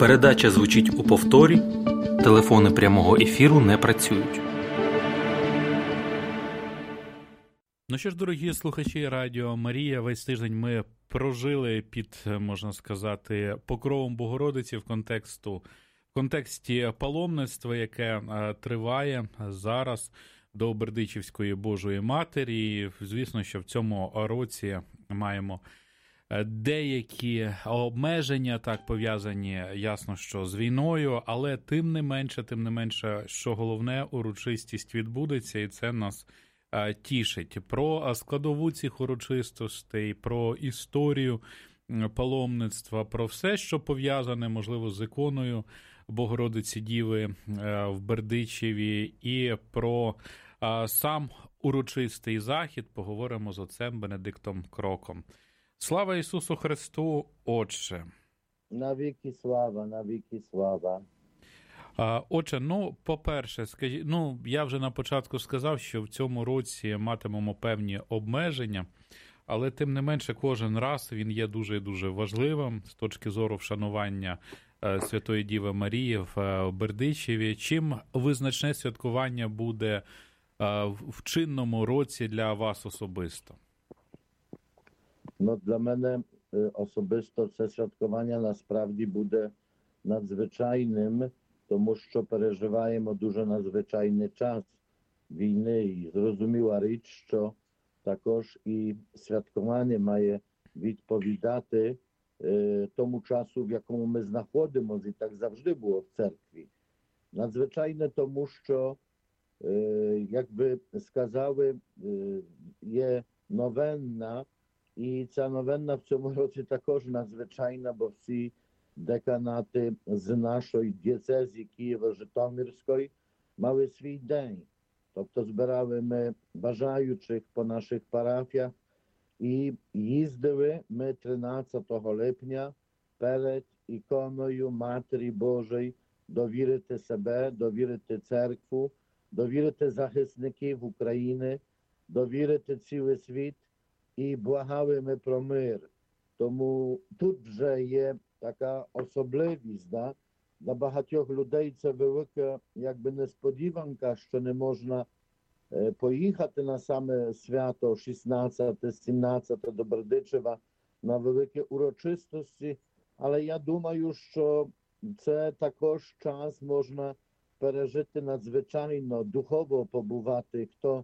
Передача звучить у повторі. Телефони прямого ефіру не працюють. Ну що ж, дорогі слухачі Радіо Марія, весь тиждень ми прожили під, можна сказати, покровом Богородиці в контексті паломництва, яке триває зараз до Бердичівської Божої Матері. І, звісно, що в цьому році маємо деякі обмеження, так, пов'язані, ясно, що з війною, але тим не менше, що головне, урочистість відбудеться, і це нас тішить. Про складову цих урочистостей, про історію паломництва, про все, що пов'язане, можливо, з іконою Богородиці Діви в Бердичеві, і про сам урочистий захід поговоримо з отцем Бенедиктом Кроком. Слава Ісусу Христу, Отче! Навіки слава, навіки слава. Отже, по-перше, скажіть, я вже на початку сказав, що в цьому році матимемо певні обмеження, але тим не менше кожен раз він є дуже і дуже важливим з точки зору вшанування Святої Діви Марії в Бердичеві. Чим визначне святкування буде в чинному році для вас особисто? Для мене особисто це святкування насправді буде надзвичайним, тому що переживаємо дуже надзвичайний час війни. І зрозуміла річ, що також і святкування має відповідати тому часу, в якому ми знаходимося, і так завжди було в церкві. Надзвичайне тому, що, як би сказали, є новенна, і ця новенна в цьому році також надзвичайна, бо всі деканати з нашої дієцезії Києво-Житомирської мали свій день. Тобто збирали ми бажаючих по наших парафіях і їздили ми 13 липня перед іконою Матері Божої довірити себе, довірити церкву, довірити захисників України, довірити цілий світ і благали ми про мир. Тому тут вже є така особливість, для багатьох людей це велика якби несподіванка, що не можна поїхати на саме свято 16-17 до Бердичева на великі урочистості, але я думаю, що це також час можна пережити надзвичайно, духово побувати, хто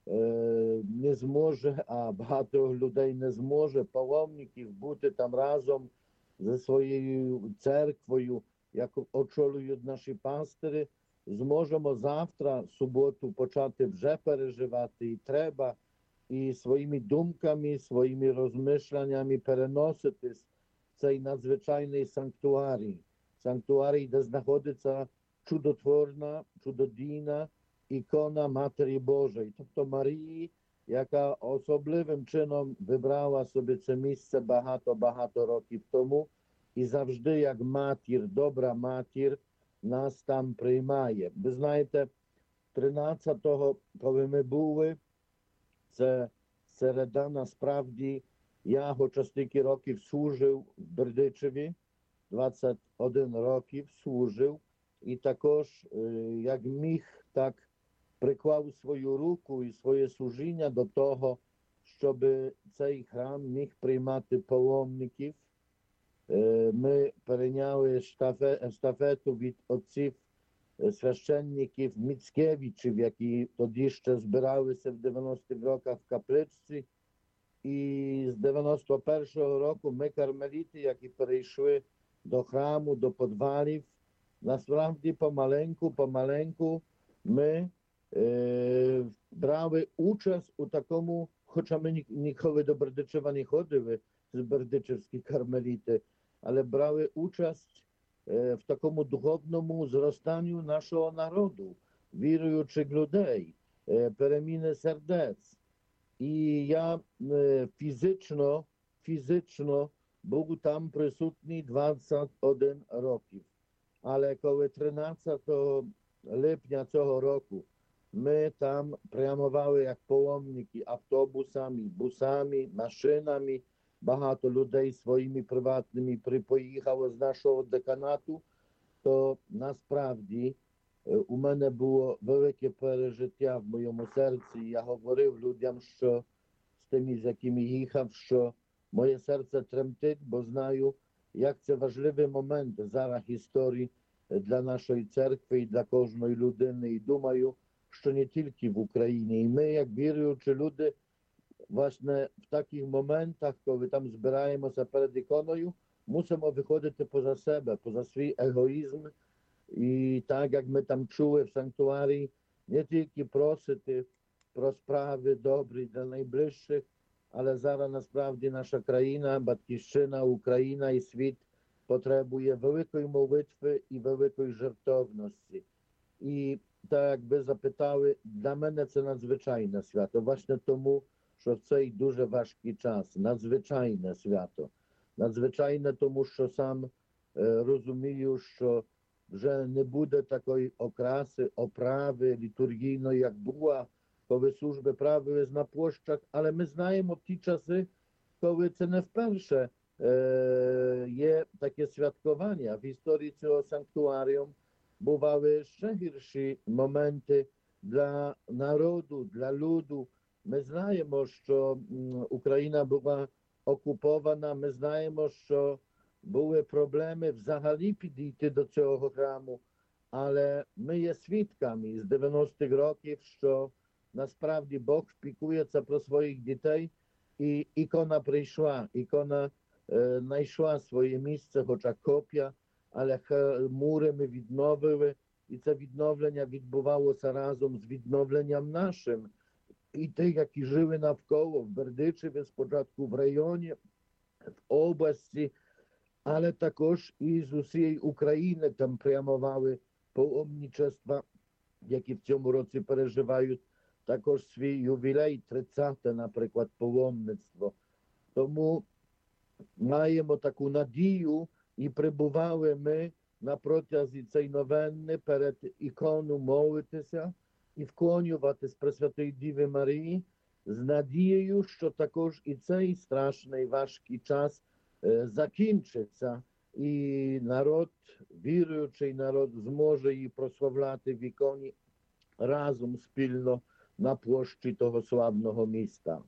не зможе, а багато людей не зможе, паломників бути там разом зі своєю церквою, як очолюють наші пастири, зможемо завтра, суботу, почати вже переживати, і треба, і своїми думками, своїми розмишляннями переноситись в цей надзвичайний санктуарій, де знаходиться чудотворна, чудодійна ікона Матері Божої, тобто Марії, яка особливим чином вибрала собі це місце багато років тому і завжди як матір, добра матір, нас там приймає. Ви знаєте, 13-го, коли ми були, це середа, насправді, я хоча стільки років служив в Бердичеві, 21 років служив, і також, як міг, так приклав свою руку і своє служіння до того, щоб цей храм міг приймати паломників. Ми перейняли естафету від отців священників Міцкевичів, які тоді ще збиралися в 90-х роках в капличці. І з 91-го року ми, кармеліти, які перейшли до храму, до підвалів, насправді помаленьку ми брали участь у такому, хоча ми ніколи до Бердичева не ходили, з бердичевські кармеліти, але брали участь в такому духовному зростанню нашого народу, віруючих людей, переміни сердець. І я фізично був там присутній 21 років. Але коли 13 липня цього року ми там прямували як паломники автобусами, бусами, машинами, багато людей своїми приватними поїхало з нашого деканату, то насправді у мене було велике пережиття в моєму серці. Я говорив людям, що з тими, з якими їхав, що моє серце тремтить, бо знаю, як це важливий момент зараз історії для нашої церкви і для кожної людини. І думаю, що не тільки в Україні. І ми, як віруючі люди, власне, в таких моментах, коли там збираємося перед іконою, мусимо виходити поза себе, поза свій егоїзм. І так, як ми там чули в санктуарії, не тільки просити про справи добрі для найближчих, але зараз насправді наша країна, батьківщина, Україна і світ потребує великої молитви і великої жертовності. І так, як ви запитали, для мене це надзвичайне свято. Власне тому, що в цей дуже важкий час, надзвичайне свято. Надзвичайне тому, що сам розумію, що вже не буде такої окраси, оправи літургійної, як була, коли служби правились на площах, але ми знаємо ті часи, коли це не вперше є таке святкування. В історії цього санктуаріум бували ще гірші моменти для народу, для люду. Ми знаємо, що Україна була окупована, ми знаємо, що були проблеми взагалі підійти до цього храму, але ми є свідками з 90-х років, що насправді Бог піклується про своїх дітей, і ікона прийшла, ікона знайшла своє місце, хоча копія, але мури ми відновили, і це відновлення відбувалося разом з відновленням нашим. І тих, які жили навколо, в Бердичеві, спочатку в районі, в області, але також і з усієї України там прямували паломничества, які в цьому році переживають також свій ювілей, 30-те, наприклад, паломництво. Тому маємо таку надію і прибували ми на протязі цієї новенни перед ікону молитися і вклонюватись Пресвятої Діви Марії з надією, що також і цей страшний важкий час закінчиться, і народ, віруючий народ, зможе її прославляти в іконі разом спільно на площі того славного міста.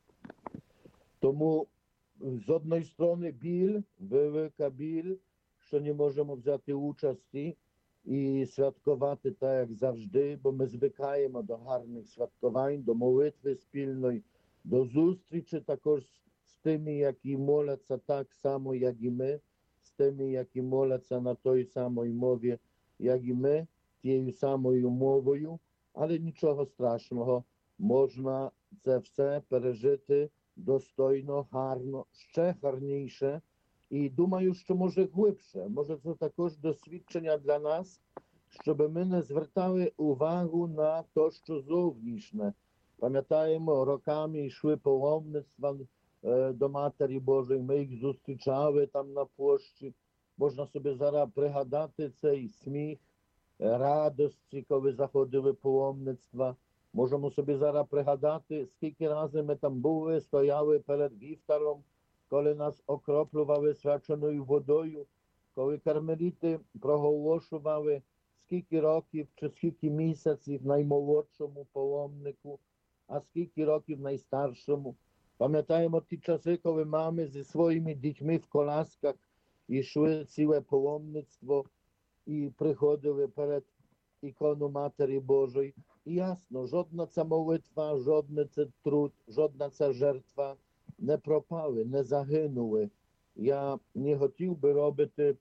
Тому з одної сторони біль, велика біль, що не можемо взяти участі і святкувати так, як завжди, бо ми звикаємо до гарних святкувань, до молитви спільної, до зустрічі також з тими, які моляться так само, як і ми, з тими, які моляться на той самій мові, як і ми, тією самою мовою, але нічого страшного, можна це все пережити достойно, гарно, ще гарніше. І думаю, що може глибше, може це також досвідчення для нас, щоб ми не звертали увагу на те, що зовнішнє. Пам'ятаємо, роками йшли паломництва до Матері Божої, ми їх зустрічали там на площі. Можна собі зараз пригадати цей сміх, радості, коли заходили паломництва. Можемо собі зараз пригадати, скільки разів ми там були, стояли перед вівтаром, коли нас окроплювали свяченою водою, коли кармеліти проголошували, скільки років чи скільки місяців наймолодшому паломнику, а скільки років найстаршому. Пам'ятаємо ті часи, коли мами зі своїми дітьми в колясках йшли ціле паломництво і приходили перед ікону Матері Божої. І ясно, жодна ця молитва, жодний це труд, жодна ця жертва не пропали, не загинули. Я не хотів би робити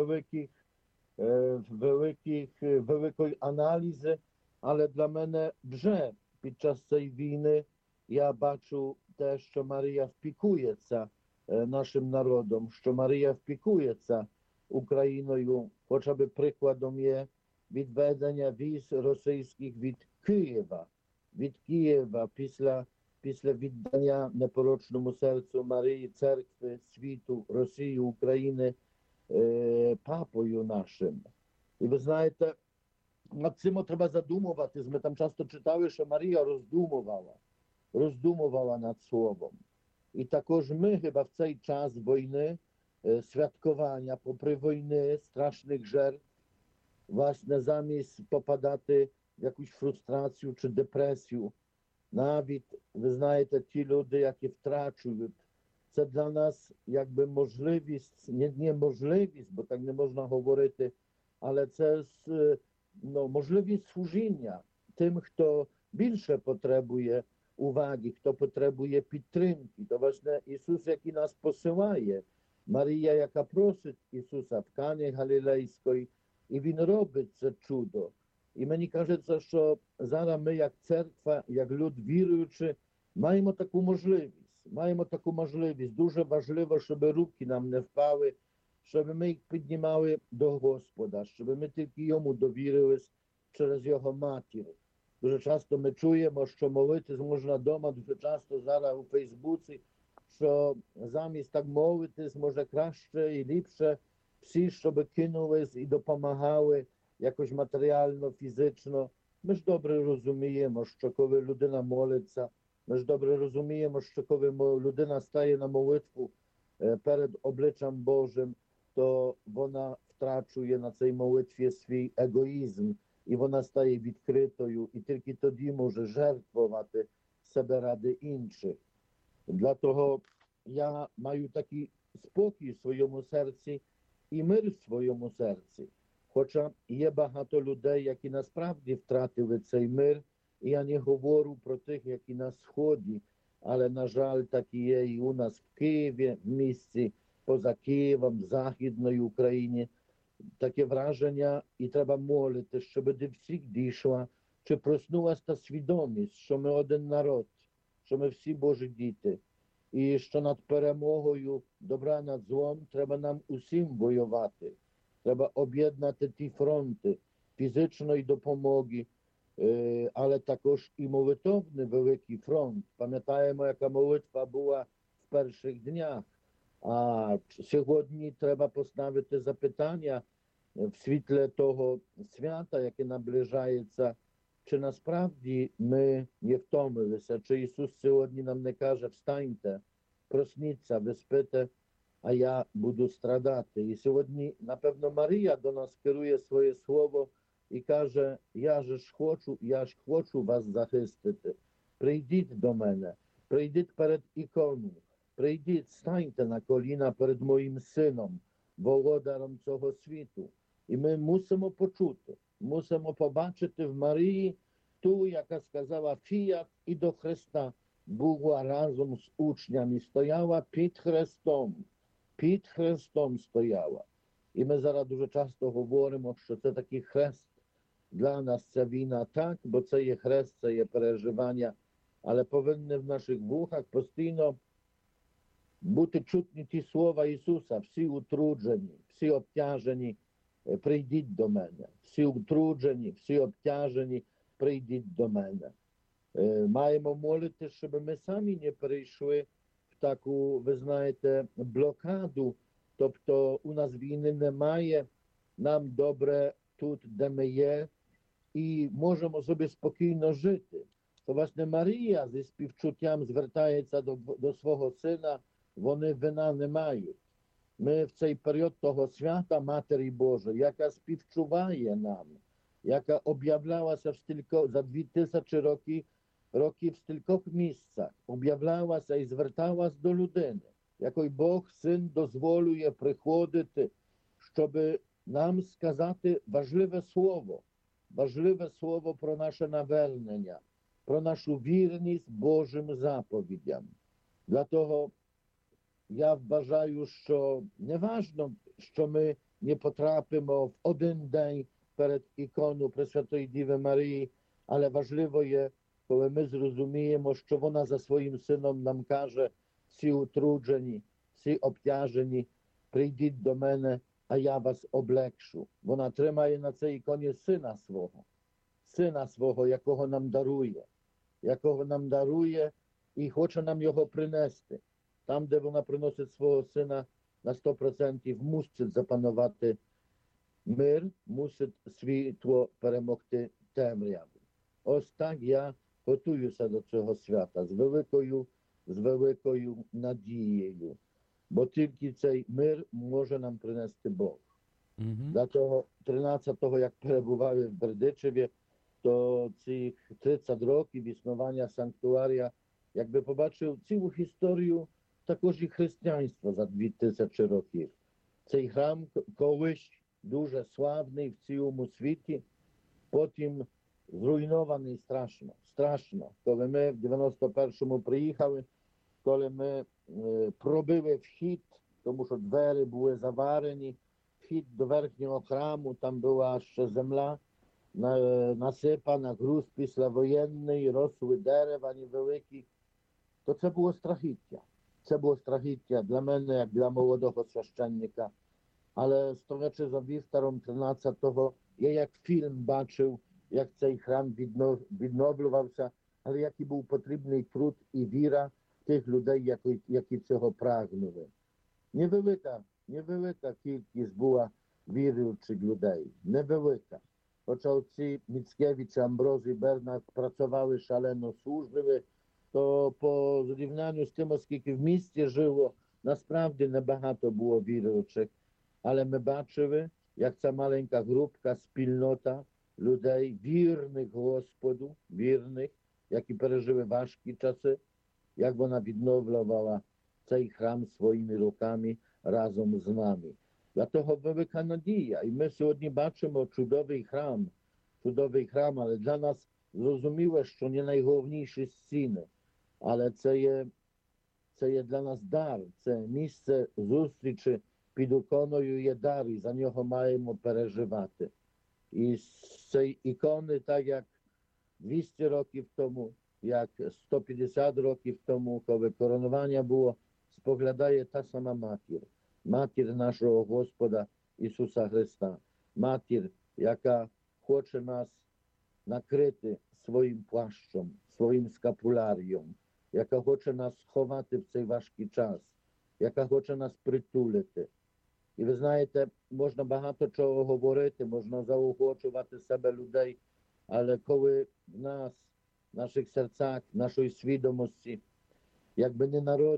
великої аналізи, але для мене вже під час цієї війни я бачу те, що Марія впікується нашим народом, що Марія впікується Україною, хоча б прикладом є відведення військ російських від Києва після віддання непорочному серцю Марії, церкви, світу, Росії, України папою нашим. І ви знаєте, над цим треба задумуватись. Ми там часто читали, що Марія роздумувала над словом. І також ми chyba в цей час війни, святкування, попри війни, страшних жертв, власне, замість попадати в якусь фрустрацію чи депресію, навіть, ви знаєте, ті люди, які втрачують, це для нас якби можливість, не можливість, бо так не можна говорити, але це можливість служіння тим, хто більше потребує уваги, хто потребує підтримки. То власне Ісус, який нас посилає, Марія, яка просить Ісуса в Кані Галілейської, і Він робить це чудо. І мені кажеться, що зараз ми, як церква, як люд віруючи, маємо таку можливість. Маємо таку можливість. Дуже важливо, щоб руки нам не впали, щоб ми їх піднімали до Господа, щоб ми тільки Йому довірились через Його матір. Дуже часто ми чуємо, що молитись можна вдома, дуже часто зараз у Фейсбуці, що замість так молитись може краще і ліпше всі, щоб кинулись і допомагали якось матеріально, фізично. Ми ж добре розуміємо, що коли людина молиться, ми ж добре розуміємо, що коли людина стає на молитву перед обличчям Божим, то вона втрачує на цій молитві свій егоїзм, і вона стає відкритою, і тільки тоді може жертвувати себе ради інших. Для того я маю такий спокій в своєму серці і мир в своєму серці. Хоча є багато людей, які насправді втратили цей мир, і я не говорю про тих, які на Сході, але, на жаль, так і є і у нас в Києві, в місті, поза Києвом, в Західній Україні. Таке враження, і треба молити, щоб до всіх дійшла, чи проснулася та свідомість, що ми один народ, що ми всі Божі діти, і що над перемогою добра над злом треба нам усім воювати. Треба об'єднати ті фронти фізичної допомоги, але також і молитовний великий фронт. Пам'ятаємо, яка молитва була в перших днях. А сьогодні треба поставити запитання в світлі того свята, яке наближається, чи насправді ми не втомилися, чи Ісус сьогодні нам не каже: встаньте, просніться, ви спите, а я буду страдати. І сьогодні, напевно, Марія до нас керує своє слово і каже: я ж хочу вас захистити. Прийдіть до мене, прийдіть перед ікону, прийдіть, станьте на коліна перед моїм сином, володарем цього світу. І ми мусимо почути, мусимо побачити в Марії ту, яка сказала фіат, і до Христа була разом з учнями, стояла під Христом стояла. І ми зараз дуже часто говоримо, що це такий хрест. Для нас ця війна так, бо це є хрест, це є переживання, але повинні в наших вухах постійно бути чутні ті слова Ісуса: всі утруджені, всі обтяжені, прийдіть до мене. Всі утруджені, всі обтяжені, прийдіть до мене. Маємо молити, щоб ми самі не перейшли в таку, ви знаєте, блокаду. Тобто у нас війни немає, нам добре тут, де ми є, і можемо собі спокійно жити. То, власне, Марія зі співчуттям звертається до свого сина, вони вина не мають. Ми в цей період того свята Матері Божої, яка співчуває нам, яка об'являлася за 2000 років в стількох місцях, об'являлася і зверталася до людини, якої Бог Син дозволює приходити, щоб нам сказати важливе слово про наше навернення, про нашу вірність Божим заповідям. Для того я вважаю, що не важливо, що ми не потрапимо в один день перед ікону Пресвятої Діви Марії, але важливо є, коли ми зрозуміємо, що вона за своїм сином нам каже: всі утруджені, всі обтяжені, прийдіть до мене, а я вас облегшу. Вона тримає на цій іконі сина свого, якого нам дарує і хоче нам його принести. Там, де вона приносить свого сина, на 100% мусить запанувати мир, мусить світло перемогти темряву. Ось так я готуюся до цього свята з великою з великою надією, бо тільки цей мир може нам принести Бог. Для того 13-го, як перебували в Бердичеві, то цих 30 років існування санктуарія, якби побачив цілу історію також і християнства за 2000 років. Цей храм колись дуже славний в цілому світі, потім зруйнований страшно. Коли ми в 91-му приїхали, коли ми пробили вхід, тому що двері були заварені, вхід до верхнього храму, там була ще земля, насипана, груз післявоєнний, росли дерева невеликі, то це було страхіття. Це було страхіття для мене, як для молодого священника. Але стоячи за вівтором 13-го, я як фільм бачив, як цей храм відновлювався, але який був потрібний труд і віра тих людей, які цього прагнули. Невелика кількість була віруючих людей, невелика. Хоча оці Міцкевич, Амброзій, Бернак працювали шалено, служили, то по зрівнянню з тим, оскільки в місті жило, насправді небагато було віруючих. Але ми бачили, як ця маленька групка, спільнота людей, вірних Господу, вірних, які пережили важкі часи, як вона відновлювала цей храм своїми руками разом з нами. Для того велика надія. І ми сьогодні бачимо чудовий храм, але для нас зрозуміло, що не найголовніші стіни. Але це є для нас дар, це місце зустрічі під іконою є дар, і за нього маємо переживати. І з цієї ікони, так як 200 років тому, як 150 років тому, коли коронування було, споглядає та сама матір. Матір нашого Господа Ісуса Христа. Матір, яка хоче нас накрити своїм плащом, своїм скапулярієм, яка хоче нас сховати в цей важкий час, яка хоче нас притулити. І ви знаєте, можна багато чого говорити, можна заохочувати себе людей, але коли в нас, в наших серцях, в нашій свідомості, якби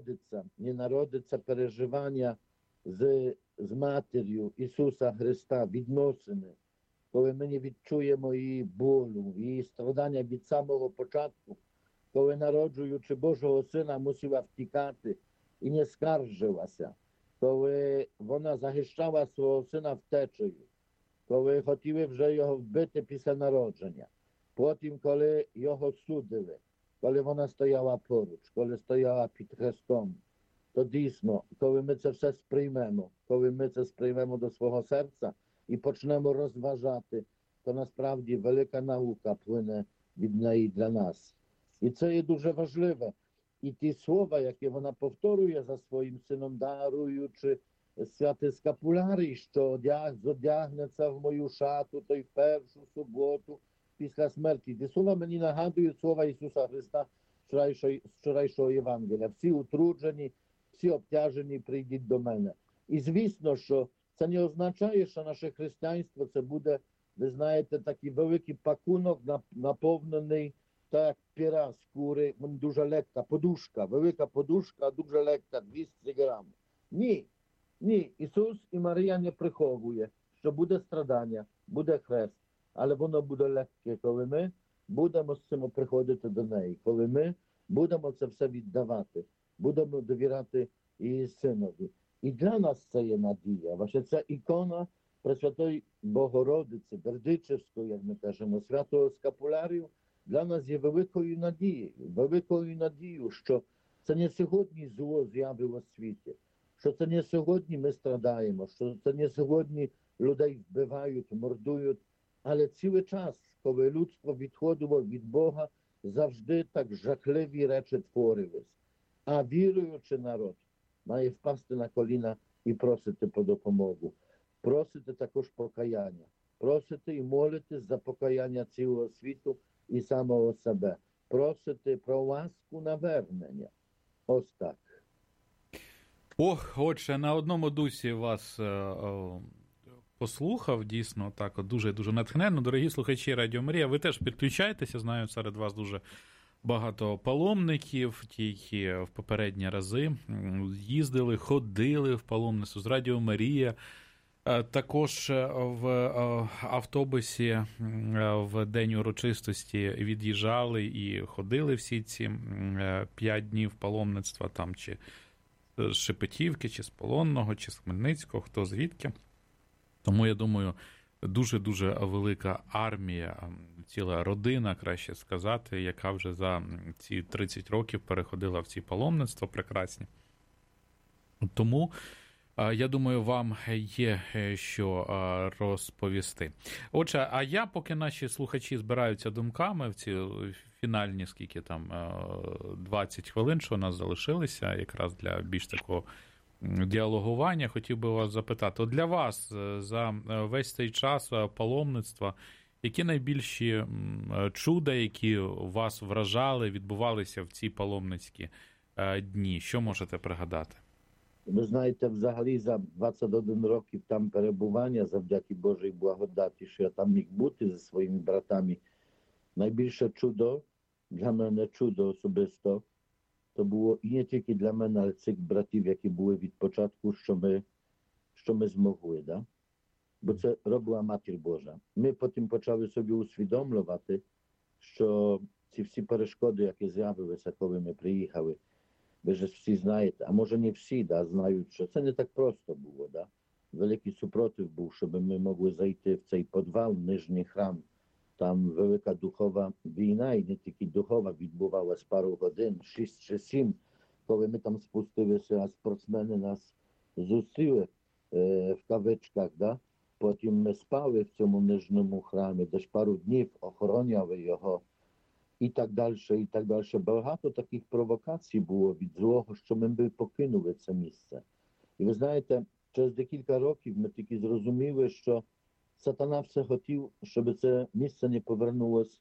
не народиться переживання з матір'ю Ісуса Христа, відносини, коли ми не відчуємо її болю, її страдання від самого початку, коли народжуючи Божого Сина мусила втікати і не скаржилася, коли вона захищала свого сина втечею, коли хотіли вже його вбити після народження, потім, коли його судили, коли вона стояла поруч, коли стояла під хрестом, то дійсно, коли ми це все сприймемо, коли ми це сприймемо до свого серця і почнемо розважати, то насправді велика наука плине від неї для нас. І це є дуже важливе. І ті слова, які вона повторює за своїм сином, даруючи святий скапулярій, що зодягнеться в мою шату, той в першу суботу після смерті. Ті слова мені нагадують слова Ісуса Христа з вчорашнього Євангелія. Всі утруджені, всі обтяжені, прийдіть до мене. І звісно, що це не означає, що наше християнство це буде, ви знаєте, такий великий пакунок, наповнений так як піра з кури, дуже легка подушка, велика подушка, дуже легка, 200 грам. Ні. Ісус і Марія не приховує, що буде страдання, буде хрест, але воно буде легке, коли ми будемо з цим приходити до неї, коли ми будемо це все віддавати, будемо довіряти її синові. І для нас це є надія. Ваша ця ікона Пресвятої Богородиці, Бердичевської, як ми кажемо, святого скапулярію, для нас є великою надією, що це не сьогодні зло з'явило в світі, що це не сьогодні ми страдаємо, що це не сьогодні людей вбивають, мордують, але цілий час, коли людство відходило від Бога, завжди так жахливі речі творились. А віруючий народ має впасти на коліна і просити про допомогу, просити також покаяння, просити і молитись за покаяння цілого світу і самого себе, просити про ласку навернення. Ось так. Отже, на одному дусі вас послухав, дійсно, так, дуже-дуже натхненно. Дорогі слухачі Радіо Марія, ви теж підключайтеся, знаю, серед вас дуже багато паломників, ті, які в попередні рази їздили, ходили в паломництво з Радіо Марія. Також в автобусі в день урочистості від'їжджали і ходили всі ці 5 днів паломництва, там чи з Шепетівки, чи з Полонного, чи з Хмельницького, хто звідки. Тому, я думаю, дуже-дуже велика армія, ціла родина, краще сказати, яка вже за ці 30 років переходила в ці паломництва прекрасні. Тому, я думаю, вам є що розповісти. Отже, а я, поки наші слухачі збираються думками в ці фінальні, скільки там, 20 хвилин, що у нас залишилися, якраз для більш такого діалогування, хотів би вас запитати, от для вас за весь цей час паломництва, які найбільші чуда, які вас вражали, відбувалися в ці паломницькі дні? Що можете пригадати? Ви знаєте, взагалі за 21 років там перебування, завдяки Божій благодаті, що я там міг бути зі своїми братами, найбільше чудо, для мене чудо особисто, то було і не тільки для мене, але цих братів, які були від початку, що ми змогли. Да? Бо це робила Матір Божа. Ми потім почали собі усвідомлювати, що ці всі перешкоди, які з'явилися, коли ми приїхали, ви ж всі знаєте, а може не всі, да, знають, що це не так просто було. Да? Великий супротив був, щоб ми могли зайти в цей підвал, нижній храм. Там велика духова війна, і не тільки духова, відбувалась пару годин, 6 чи 7, коли ми там спустилися, а спортсмени нас зустріли в кавичках. Да? Потім ми спали в цьому нижньому храмі, десь пару днів охороняли його. І так далі, і так далі. Багато таких провокацій було від злого, що ми би покинули це місце. І ви знаєте, через декілька років ми тільки зрозуміли, що Сатана все хотів, щоб це місце не повернулося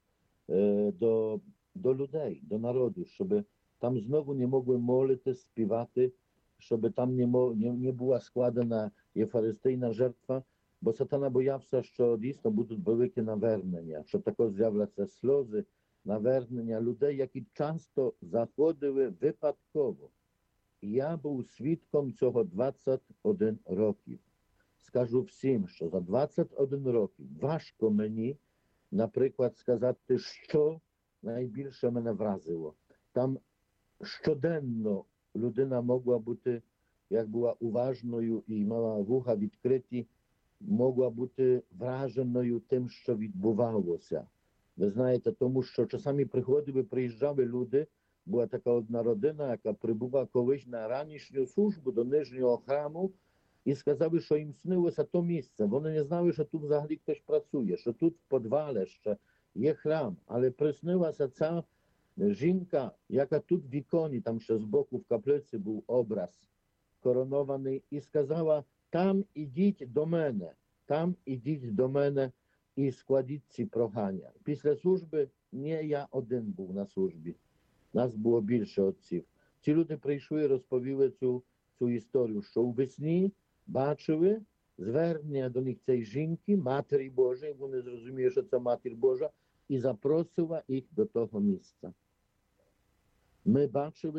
до людей, до народу, щоб там знову не могли молити, співати, щоб там не була складена євхаристійна жертва, бо Сатана боявся, що дійсно будуть великі навернення, що також з'являться сльози, навернення людей, які часто заходили випадково. І я був свідком цього 21 років. Скажу всім, що за 21 років важко мені, наприклад, сказати, що найбільше мене вразило. Там щоденно людина могла бути, як була уважною і мала вуха відкриті, могла бути враженою тим, що відбувалося. Ви знаєте, тому що часами приїжджали люди, була така одна родина, яка прибула колись на ранішню службу до нижнього храму, і сказали, що їм снилося то місце. Вони не знали, що тут взагалі хтось працює, що тут в підвалі ще є храм. Але приснилася ця жінка, яка тут в іконі, там ще збоку в каплиці був образ коронований, і сказала, там ідіть до мене і складіть ці прохання. Після служби не я один був на службі. Нас було більше отців. Ці люди прийшли і розповіли цю історію, що у весні бачили звернення до них цієї жінки, Матері Божої, вони зрозуміли, що це Матір Божа, і запросила їх до того місця. Ми бачили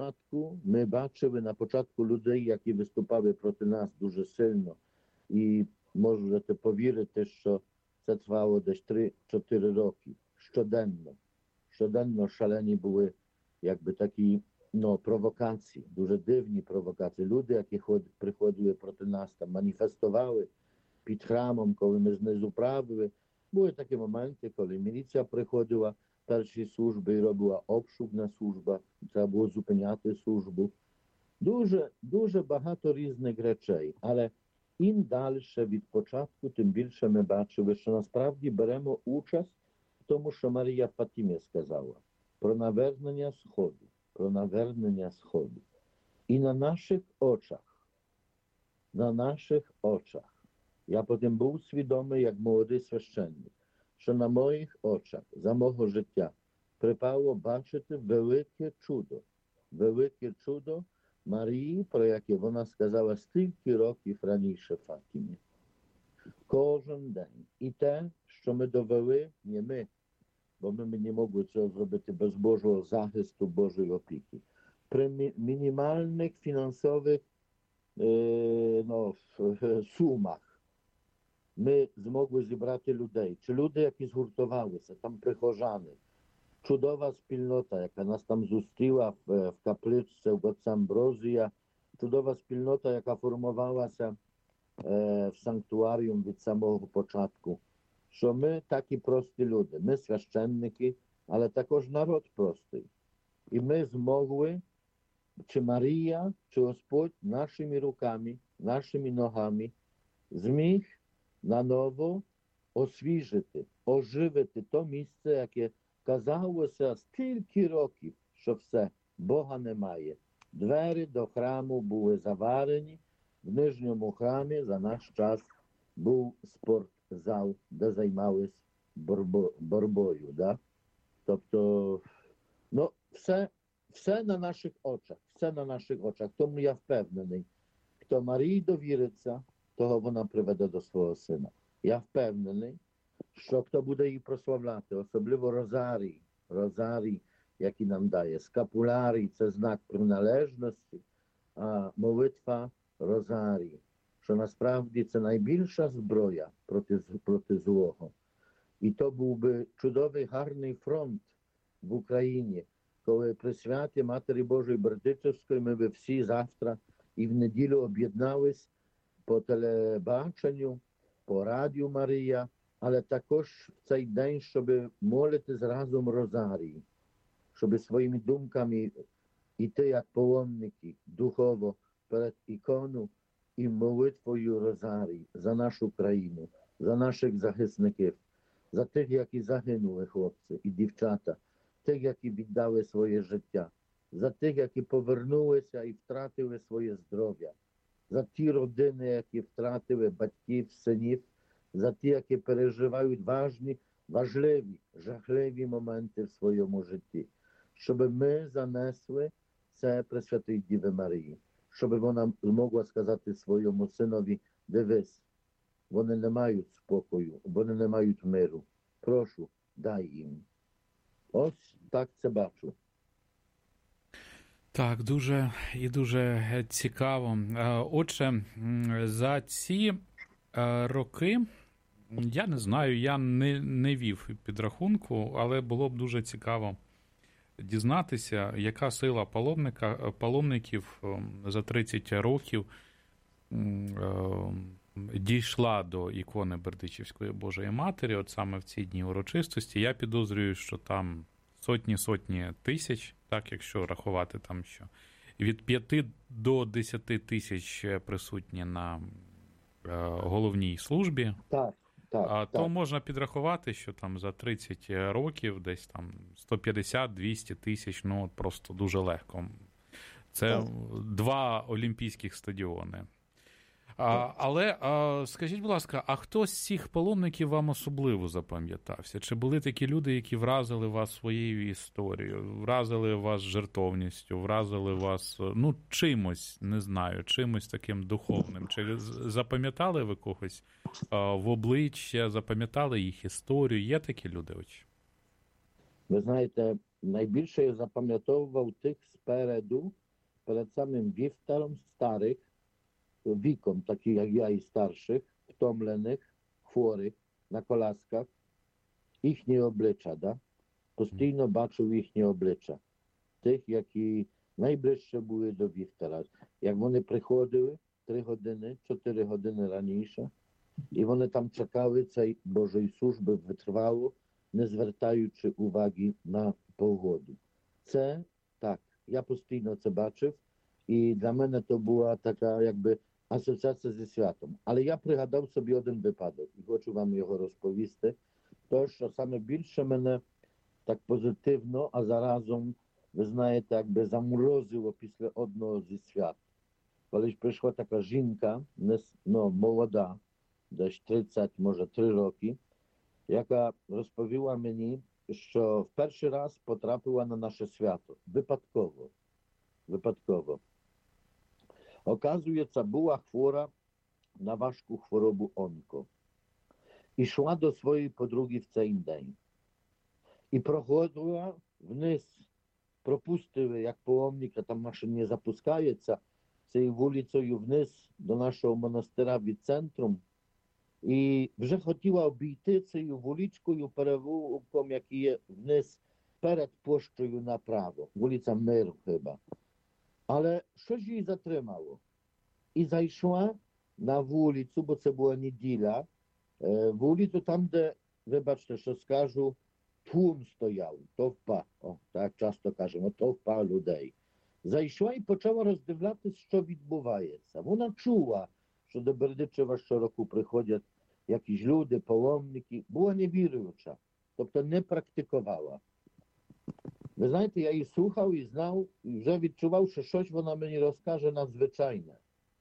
на початку людей, які виступали проти нас дуже сильно. І можете повірити, що це тривало десь 3-4 роки. Щоденно шалені були якби такі провокації, дуже дивні провокації. Люди, які приходили проти нас, там маніфестували під храмом, коли ми знизу правили. Були такі моменти, коли міліція приходила перші служби і робила обшук на службах, треба було зупиняти службу. Дуже, дуже багато різних речей, але ім далі від початку, тим більше ми бачили, що насправді беремо участь в тому, що Марія Фатімі сказала, про навернення Сходу. І на наших очах, я потім був свідомий, як молодий священник, що на моїх очах за мого життя припало бачити велике чудо Марії, про яке вона сказала стільки років раніше Фатімі. Кожен день. І те, що ми довели, не ми, бо ми не могли цього зробити без Божого захисту, Божої опіки. При мінімальних фінансових сумах ми змогли зібрати людей. Чи люди, які згуртувалися, там прихожани, чудова спільнота, яка нас там зустріла в капличці в отця Амброзія, чудова спільнота, яка формувалася в санктуаріум від самого початку. Що ми такі прості люди, ми священники, але також народ простий. І ми змогли, чи Марія, чи Господь нашими руками, нашими ногами зміг наново освіжити, оживити то місце, яке казалося стільки років, що все, Бога немає. Двері до храму були заварені, в нижньому храмі за наш час був спортзал, де займались боротьбою. Да? Тобто, все на наших очах, все на наших очах. Тому я впевнений, хто Марії довіриться, того вона приведе до свого сина. Я впевнений, що хто буде її прославляти, особливо розарій, який нам дає. Скапулярій – це знак приналежності, а молитва розарій, що насправді це найбільша зброя проти злого. І то був би чудовий, гарний фронт в Україні, коли при святі Матері Божої Бердичевської ми би всі завтра і в неділю об'єднались по телебаченню, по радіо Марія, але також в цей день, щоб молитись разом розарії, щоб своїми думками йти як паломники духово перед ікону і молитвою розарій за нашу країну, за наших захисників, за тих, які загинули хлопці і дівчата, тих, які віддали своє життя, за тих, які повернулися і втратили своє здоров'я, за ті родини, які втратили батьків, синів, за ті, які переживають важливі, жахливі моменти в своєму житті, щоб ми занесли це Пресвятої Діви Марії, щоб вона змогла сказати своєму синові: дивись, вони не мають спокою, вони не мають миру. Прошу, дай їм. Ось так це бачу. Так, дуже цікаво. Отже, за ці роки, я не знаю, я не вів підрахунку, але було б дуже цікаво дізнатися, яка сила паломників за 30 років дійшла до ікони Бердичівської Божої Матері, от саме в ці дні урочистості. Я підозрюю, що там сотні тисяч, так, якщо рахувати там, що від 5 до 10 тисяч присутні на головній службі. Так. То можна підрахувати, що там за 30 років десь там 150-200 тисяч, ну от просто дуже легко. Це 2 олімпійських стадіони. Але скажіть, будь ласка, а хто з цих паломників вам особливо запам'ятався? Чи були такі люди, які вразили вас своєю історією, вразили вас жертовністю, вразили вас, ну, чимось, не знаю, чимось таким духовним? Чи запам'ятали ви когось в обличчя, запам'ятали їх історію? Є такі люди? Ви знаєте, найбільше я запам'ятовував тих спереду, перед самим вівтором старих, віком, таких як я і старших, втомлених, хворих, на колясках, їхні обличчя, да? Постійно бачив їхні обличчя. Тих, які найближче були до вівтора. Як вони приходили 3 години, 4 години раніше, і вони там чекали цієї Божої служби витривало, не звертаючи уваги на погоду. Це так, я постійно це бачив, і для мене то була така, якби, асоціація зі святом. Але я пригадав собі один випадок і хочу вам його розповісти. То, що саме більше мене так позитивно, а заразом, ви знаєте, якби заморозило після одного зі свят. Коли ж прийшла така жінка, молода, десь 30, може 3 роки, яка розповіла мені, що в перший раз потрапила на наше свято. Випадково. Оказується, була хвора на важку хворобу онко. І йшла до своєї подруги в цей день. і проходила вниз. Пропустили, як паломника, там машин не запускається, цією вулицею вниз до нашого монастира від центру. І вже хотіла обійти цією вуличкою, перевулком, який є вниз перед пощою направо. Вулиця Миру хіба. Але що ж її затримало? І зайшла на вулицю, бо це була неділя, вулицю там, де, вибачте, що скажу, тłum стояв, товпа, так часто кажемо, товпа людей. Зайшла і почала роздивлятися, що відбувається. Вона чула, що до Бердичева щороку приходять якісь люди, паломники. Була невіруюча, тобто не практикувала. Ви знаєте, я її слухав і знав, і вже відчував, що щось вона мені розкаже надзвичайне.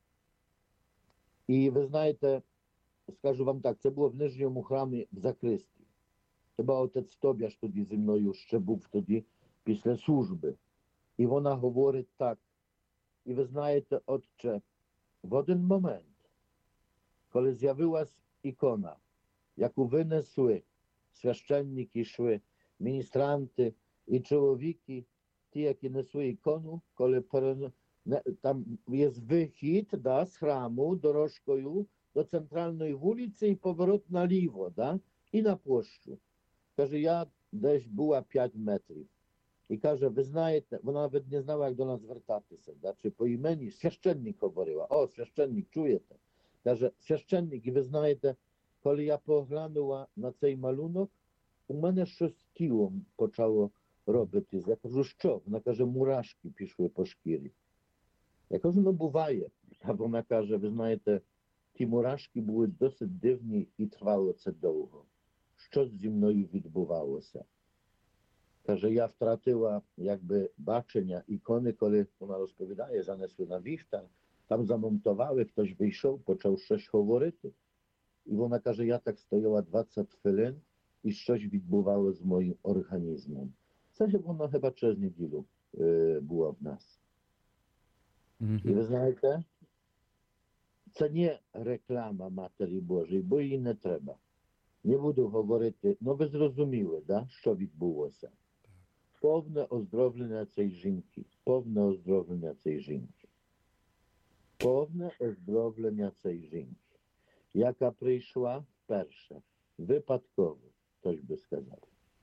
І ви знаєте, скажу вам так, це було в Нижньому храмі в Закристі. Хіба отець Тобіаш тоді зі мною ще був тоді після служби. І вона говорить так. І ви знаєте, отче, в один момент, коли з'явилась ікона, яку винесли священники, йшли, міністранти і чоловіки, ті, які несли ікону, коли там є вихід з храму дорожкою до центральної вулиці і поворот наліво, і на площу. Каже, я десь була 5 метрів. І каже, ви знаєте, вона навіть не знала, як до нас звертатися, чи по імені. Священник говорила. О, священник, чуєте? Каже, священник, і ви знаєте, коли я поглянула на цей малюнок, у мене щось з тілом почало робитись. Я кажу, що? Вона каже, мурашки пішли по шкірі. Я кажу, ну буває. А вона каже, ви знаєте, ті мурашки були досить дивні і тривало це довго. Що зі мною відбувалося? Каже, я втратила якби бачення ікони, коли вона розповідає, занесли на віхтар, там замонтували, хтось вийшов, почав щось говорити. І вона каже, я так стояла 20 хвилин і щось відбувало з моїм організмом. Це вона хіба через неділю була в нас. І ви знаєте, це не реклама Матері Божої, бо її не треба. Не буду говорити, ну ви зрозуміли, що відбулося. Повне оздоровлення цієї жінки. Повне оздоровлення цієї жінки. Повне оздоровлення цієї жінки, яка прийшла вперше, випадково, хтось би сказав.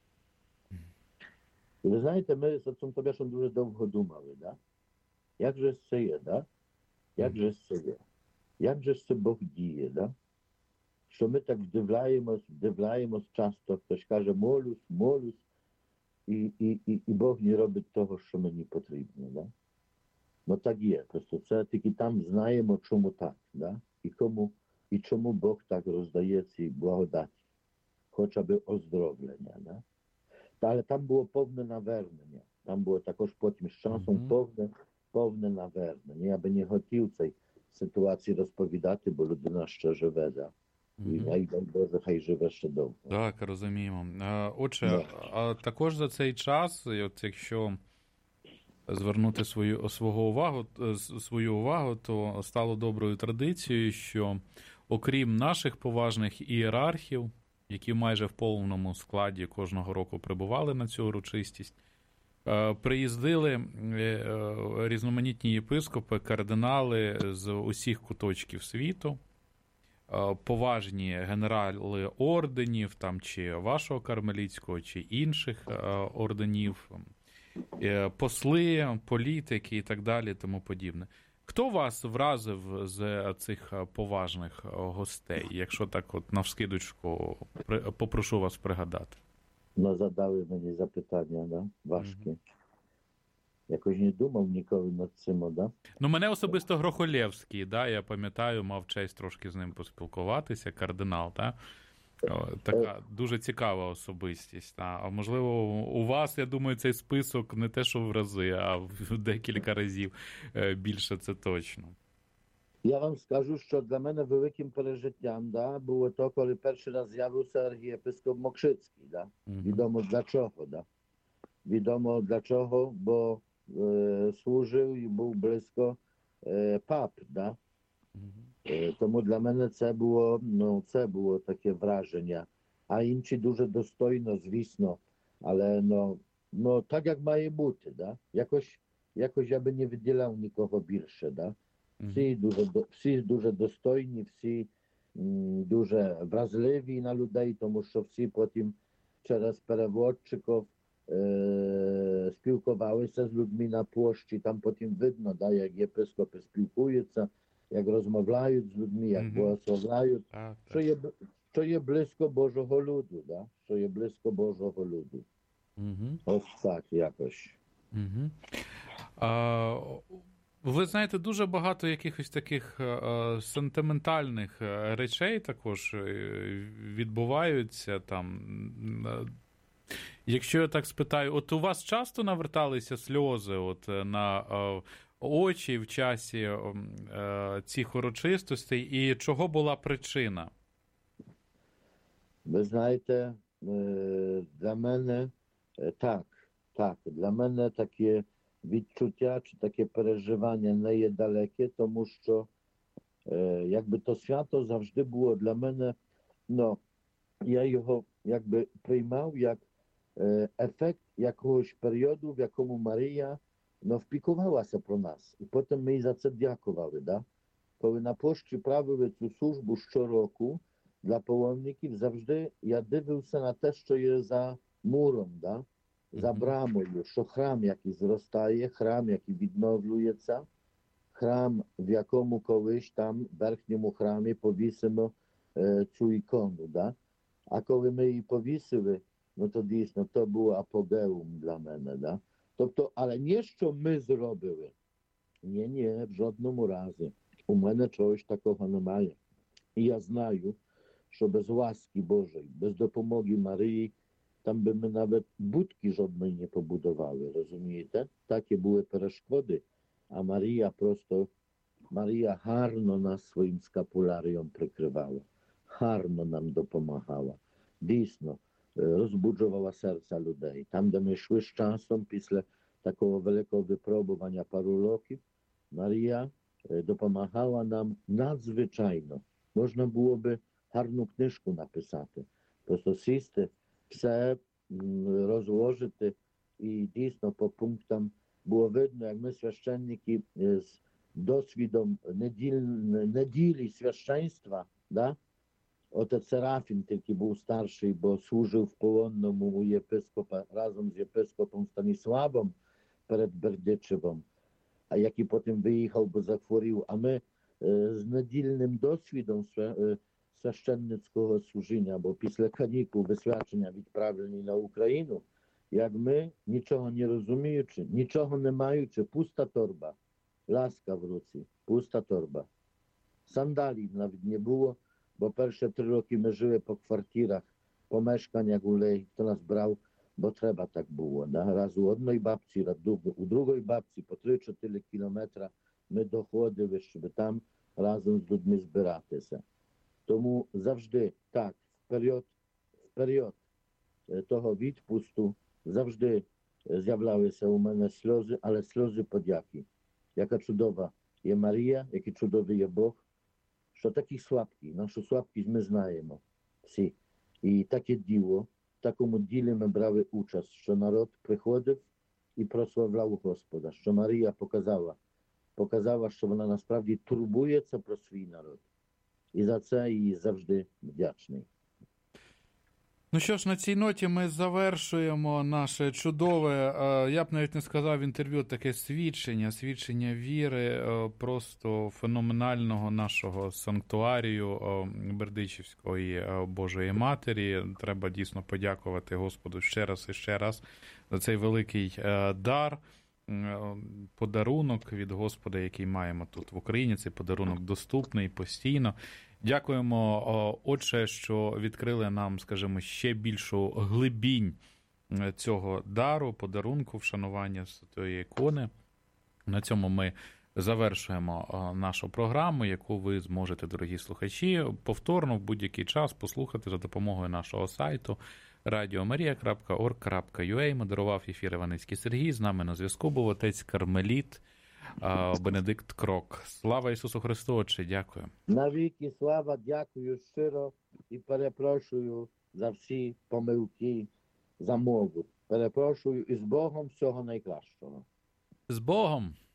І ви знаєте, ми з отцом Тобіашем дуже довго думали, як же це є, як же це є, як же це Бог діє, що ми так вдивляємось часто, хтось каже, молюсь, і Бог не робить того, що мені потрібно. Ну так є, просто це тільки там знаємо, чому так, і чому Бог так роздає ці благодаті, хоча б оздоровлення. Але там було повне навернення, там було також потім з часом повне навернення. Я би не хотів цій ситуації розповідати, бо людина ще живе, і дай Боже, хай живе ще довго. Так, розуміємо. Отже, а також за цей час, от якщо звернути свою увагу, то стало доброю традицією, що окрім наших поважних ієрархів, які майже в повному складі кожного року прибували на цю урочистість, приїздили різноманітні єпископи, кардинали з усіх куточків світу, поважні генерали орденів, там, чи вашого кармелітського, чи інших орденів, посли, політики і так далі, тому подібне. Хто вас вразив з цих поважних гостей, якщо так от навскидочку попрошу вас пригадати? Ну, задали мені запитання, важкі. Якось не думав ніколи над цим, Ну, мене особисто Грохолєвський, я пам'ятаю, мав честь трошки з ним поспілкуватися, кардинал, така дуже цікава особистість. А можливо, у вас, я думаю, цей список не те, що в рази, а в декілька разів більше, це точно. Я вам скажу, що для мене великим пережиттям було то, коли перший раз з'явився архієпископ Мокшицький. Відомо для чого. Відомо для чого, бо служив і був близько пап. Тому для мене це було таке враження. А інші дуже достойно, звісно, Але так як має бути, да? Якось я би не виділяв нікого більше, да? Всі дуже достойні, всі дуже вразливі на людей, тому що всі потім через переводчиків спілкувалися з людьми на площі, там потім видно, да, як єпископи спілкуються, як розмовляють з людьми, як благословляють, що є близько Божого люду, да? Що є близько Божого люду. Ось так якось. Ви знаєте, дуже багато якихось таких сентиментальних речей також відбуваються там. Якщо я так спитаю, от у вас часто наверталися сльози от на очі в часі цих урочистостей, і чого була причина? Ви знаєте, для мене для мене таке відчуття чи таке переживання не є далеке, тому що якби то свято завжди було для мене, я його якби приймав як ефект якогось періоду, в якому Марія впікувалася про нас. І потім ми їй за це дякували. Да? Коли на площі правили цю службу щороку для паломників, завжди я дивився на те, що є за муром, да? За брамою, що храм, який зростає, храм, який відновлюється, храм, в якому колись там, в верхньому храмі, повісимо цю ікону. Да? А коли ми її повісили, то дійсно, то було апогеум для мене. Да? Тобто, але не що ми зробили. Ні, в жодному разі. У мене чогось такого немає. І я знаю, що без ласки Божої, без допомоги Марії, там би ми навіть будки жодної не побудували, розумієте? Такі були перешкоди, а Марія гарно нас своїм скапулярієм прикривала, гарно нам допомагала, дійсно розбуджувала серця людей. Там, де ми йшли з часом, після такого великого випробування пару років, Марія допомагала нам надзвичайно. Можна було би гарну книжку написати, просто сісти, все розложити і дійсно по пунктам було видно, як ми священники з досвідом неділі священства, да? Отець Серафін тільки був старший, бо служив в полонному у єпископа разом з єпископом Станіславом перед Бердичевом, а який потім виїхав, бо захворів. А ми з недільним досвідом священницького служіння, бо після канікул висвячення відправлені на Україну, як ми, нічого не розуміючи, нічого не маючи, пуста торба, ласка в руці, пуста торба. Сандалів навіть не було, бо перші 3 роки ми жили по квартирах, помешканнях гулей, хто нас брав, бо треба так було. Да? Раз у одної бабці, раз у другої бабці по 3-4 кілометри ми доходили, щоб там разом з людьми збиратися. Тому завжди так, в період того відпусту завжди з'являлися у мене сльози, але сльози подяки. Яка чудова є Марія, який чудовий є Бог, що такі слабкі, нашу слабкість ми знаємо всі. І таке діло, в такому ділі ми брали участь, що народ приходив і прославляв Господа, що Марія показала, що вона насправді турбується про свій народ. І за це їй завжди вдячний. Ну що ж, на цій ноті ми завершуємо наше чудове, я б навіть не сказав інтерв'ю, таке свідчення віри, просто феноменального нашого санктуарію Бердичівської Божої Матері. Треба дійсно подякувати Господу ще раз і ще раз за цей великий дар, подарунок від Господа, який маємо тут в Україні. Цей подарунок доступний постійно. Дякуємо, Отче, що відкрили нам, скажімо, ще більшу глибінь цього дару, подарунку, вшанування Святої ікони. На цьому ми завершуємо нашу програму, яку ви зможете, дорогі слухачі, повторно в будь-який час послухати за допомогою нашого сайту radiomaria.org.ua. Модерував ефір Іваницький Сергій. З нами на зв'язку був отець Кармеліт Бенедикт Крок. Слава Ісусу Христу, Отче, дякую. Навіки слава, дякую щиро і перепрошую за всі помилки, за мову. Перепрошую і з Богом всього найкращого. З Богом!